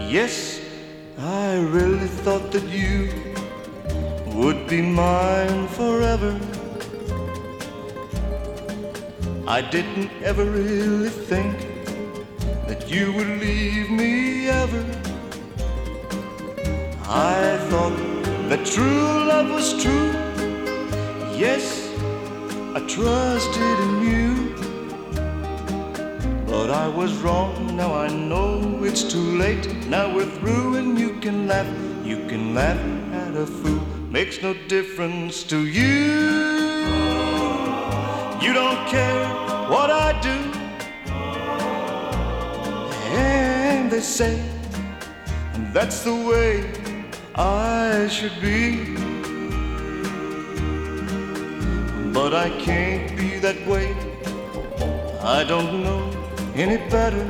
Yes, I really thought that you would be mine forever. I didn't ever really think that you would leave me ever. I thought that true love was true. Yes, I trusted in you. But I was wrong, now I know it's too late. Now we're through and you can laugh at a fool. Makes no difference to you. You don't care what I do. And they say that's the way I should be. But I can't be that way. I don't know any better.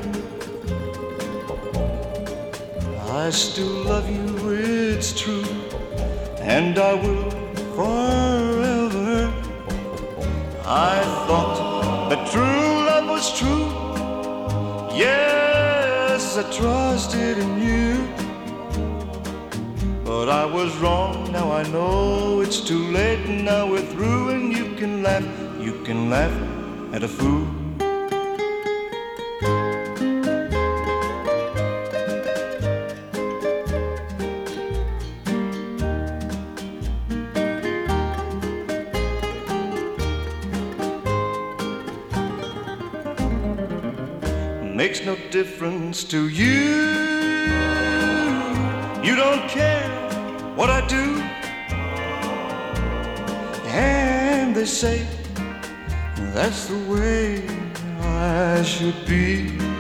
I still love you, it's true, and I will forever. I thought that true love was true. Yes, I trusted in you. But I was wrong, now I know it's too late. Now we're through and you can laugh at a fool. Makes no difference to you. You don't care what I do. And they say that's the way I should be.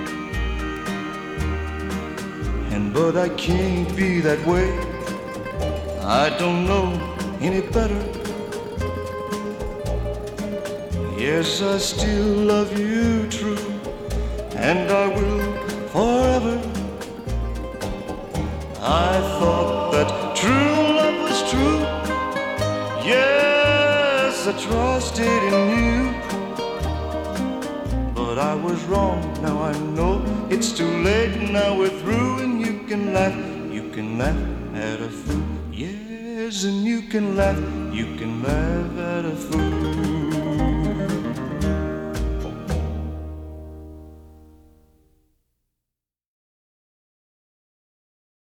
And but I can't be that way. I don't know any better. Yes, I still love you true, and I will forever. I thought that true love was true. Yes, I trusted in you. But I was wrong, now I know it's too late. Now we're through and you can laugh at a fool. Yes, and you can laugh at a fool.